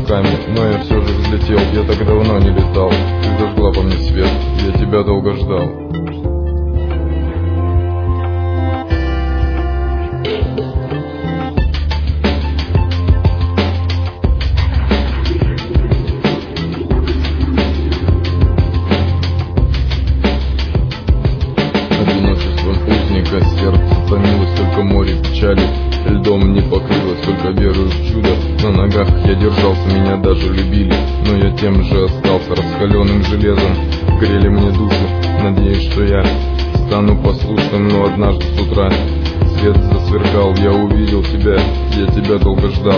руками, но я все же взлетел. Я так давно не летал. Ты зажгла по мне свет, я тебя долго ждал. Одиночеством узника сердце томилось, только море печали льдом не покрылось, только верую в чудо. На ногах я держался, меня даже любили, но я тем же остался раскаленным железом. Грели мне душу, надеюсь, что я стану послушным, но однажды с утра свет засверкал, я увидел тебя, я тебя долго ждал.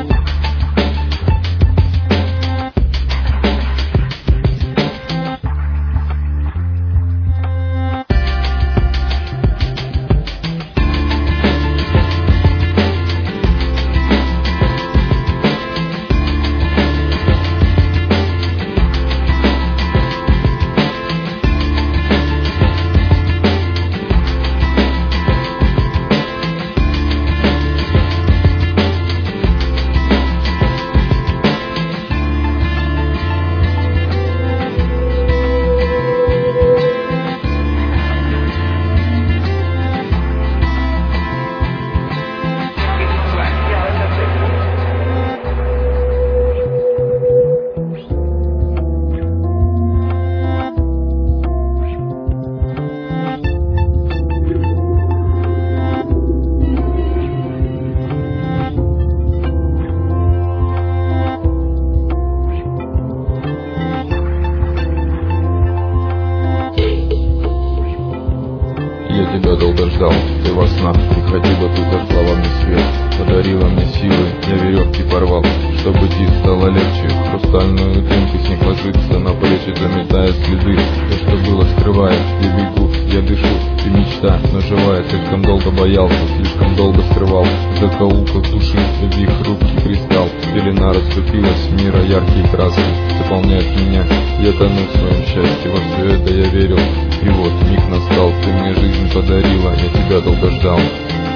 Я тебя долго ждал, ты во снах приходила, ты зажгла во мне свет, подарила мне силы, я веревки порвал, чтобы идти стало легче. Хрустальную дымку снег ложится на плечи, заметая следы. То, что было, скрывает, я бегу, я дышу, ты мечта, но живая. Слишком долго боялся, слишком долго скрывал в закоулках души, в их хрупкий кристалл. Пелена расступилась, мира яркие краски заполняют меня, я тону в своем счастье, во все это я верил. И вот миг настал, ты мне жизнь подарила, я тебя долго ждал.